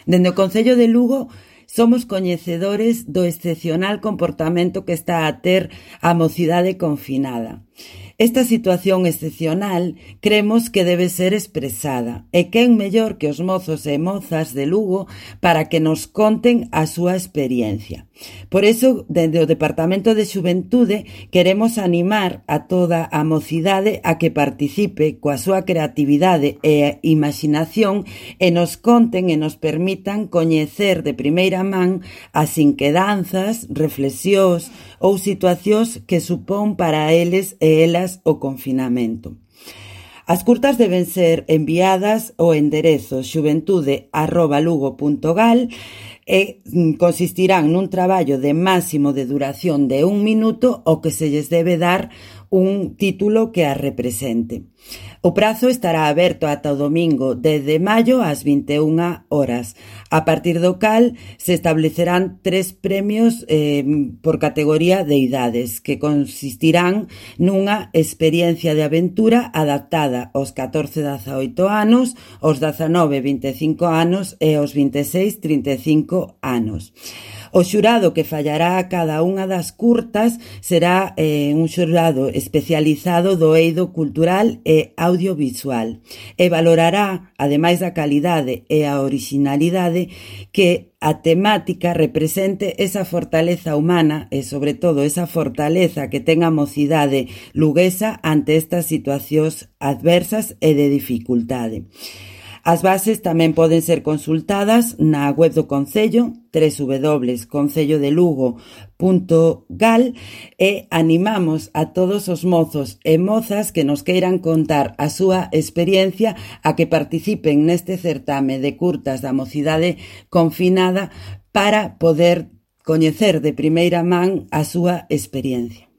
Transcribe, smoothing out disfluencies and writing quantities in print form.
Dende o Concello de Lugo somos coñecedores do excepcional comportamento que está a ter a mocidade confinada. Esta situación excepcional cremos que debe ser expresada e quen mellor que os mozos e mozas de Lugo para que nos conten a súa experiencia. Por iso, dende o Departamento de Xuventude, queremos animar a toda a mocidade a que participe coa súa creatividade e imaginación e nos conten e nos permitan coñecer de primeira man as inquedanzas, reflexións ou situacións que supón para eles e elas o confinamento. As curtas deben ser enviadas ao enderezo xuventude@lugo.gal e consistirán nun traballo de máximo de duración de 1 minuto ao que se lles debe dar un título que a represente. O prazo estará aberto ata o domingo 10 de maio ás 21 horas, a partir do cal se establecerán 3 premios por categoría de idades, que consistirán nunha experiencia de aventura adaptada aos 14-18 anos, aos 19-25 anos e aos 26-35 anos. O xurado que fallará a cada unha das curtas será un xurado especializado do eido cultural e audiovisual e valorará, ademais da calidade e a orixinalidade, que a temática represente esa fortaleza humana e, sobre todo, esa fortaleza que ten a mocidade luguesa ante estas situacións adversas e de dificultade. As bases tamén poden ser consultadas na web do Concello, www.concellodelugo.gal, e animamos a todos os mozos e mozas que nos queiran contar a súa experiencia a que participen neste certame de curtas da mocidade confinada para poder coñecer de primeira man a súa experiencia.